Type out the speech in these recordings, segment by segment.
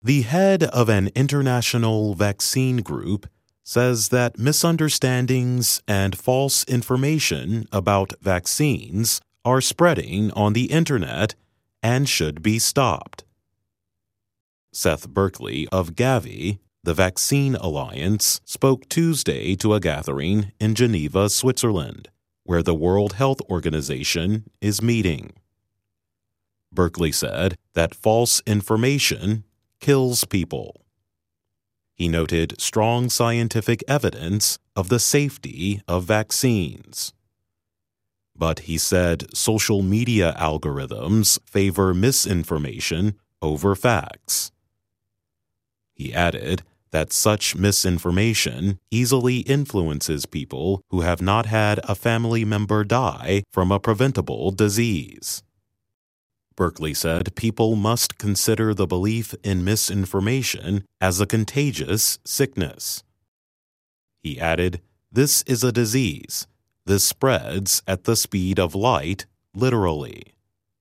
The head of an international vaccine group says that misunderstandings and false information about vaccines are spreading on the internet and should be stopped. Seth Berkley of Gavi, the Vaccine Alliance, spoke Tuesday to a gathering in Geneva, Switzerland, where the World Health Organization is meeting. Berkley said that false information kills people. He noted strong scientific evidence of the safety of vaccines. But he said social media algorithms favor misinformation over facts. He added that such misinformation easily influences people who have not had a family member die from a preventable disease. Berkley said people must consider the belief in misinformation as a contagious sickness. He added, "This is a disease. This spreads at the speed of light, literally."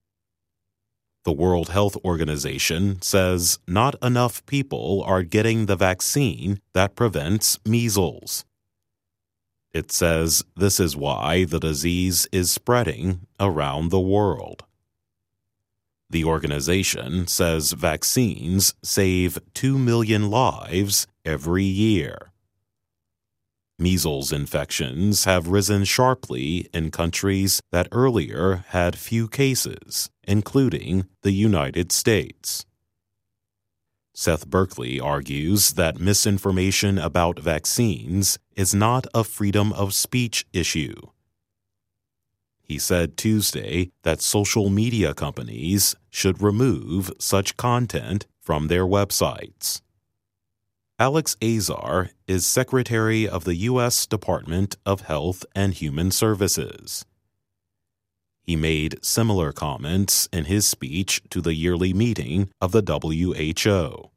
The World Health Organization says not enough people are getting the vaccine that prevents measles. It says this is why the disease is spreading around the world. The organization says vaccines save 2 million lives every year. Measles infections have risen sharply in countries that earlier had few cases, including the United States. Seth Berkley argues that misinformation about vaccines is not a freedom of speech issue. He said Tuesday that social media companies should remove such content from their websites. Alex Azar is Secretary of the U.S. Department of Health and Human Services. He made similar comments in his speech to the yearly meeting of the WHO.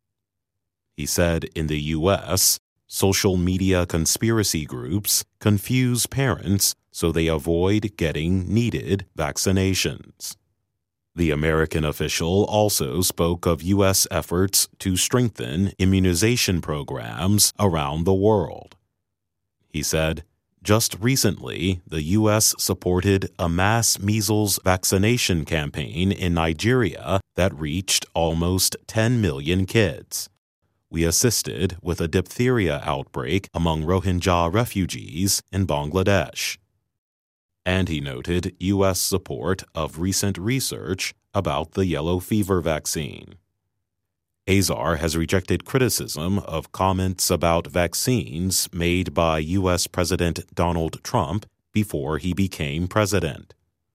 He said in the U.S., social media conspiracy groups confuse parents so they avoid getting needed vaccinations. The American official also spoke of U.S. efforts to strengthen immunization programs around the world. He said, "Just recently, the U.S. supported a mass measles vaccination campaign in Nigeria that reached almost 10 million kids. We assisted with a diphtheria outbreak among Rohingya refugees in Bangladesh." And he noted U.S. support of recent research about the yellow fever vaccine. Azar has rejected criticism of comments about vaccines made by U.S. President Donald Trump before he became president.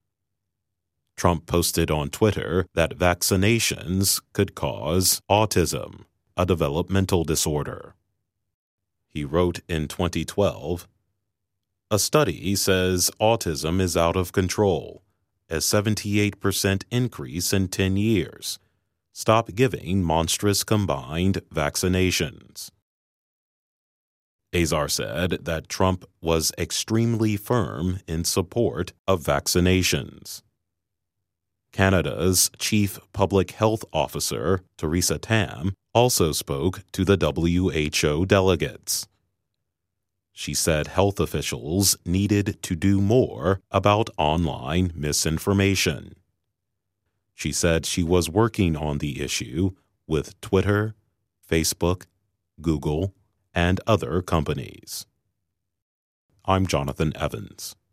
Trump posted on Twitter that vaccinations could cause autism, a developmental disorder. He wrote in 2012, "A study says autism is out of control, a 78% increase in 10 years. Stop giving monstrous combined vaccinations." Azar said that Trump was extremely firm in support of vaccinations. Canada's Chief Public Health Officer, Theresa Tam, also spoke to the WHO delegates. She said health officials needed to do more about online misinformation. She said she was working on the issue with Twitter, Facebook, Google, and other companies. I'm Jonathan Evans.